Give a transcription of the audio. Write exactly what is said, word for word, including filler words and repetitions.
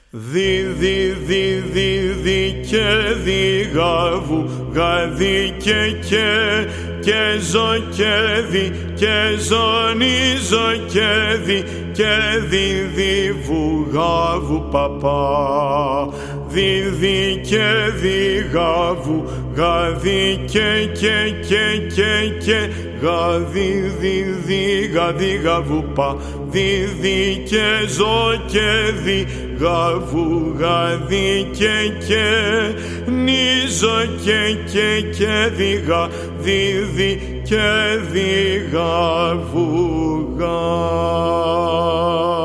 Δι, δι, δι, δι, δι και δι γαβου, γαδι και και, και ζω και δι, και ζωνι ζω και δι, και δι, δι, βου, γαβου, παπά. Δι, δι και δι γαβου, γαδι και και, και και και, γαδι, δι, δι, γαδι, γαβου, πα. Δι, δι και ζω και δι, γαβου, γαδι και και, νίζω και και και δι, γαδι, δι και δι, γαβου, γα.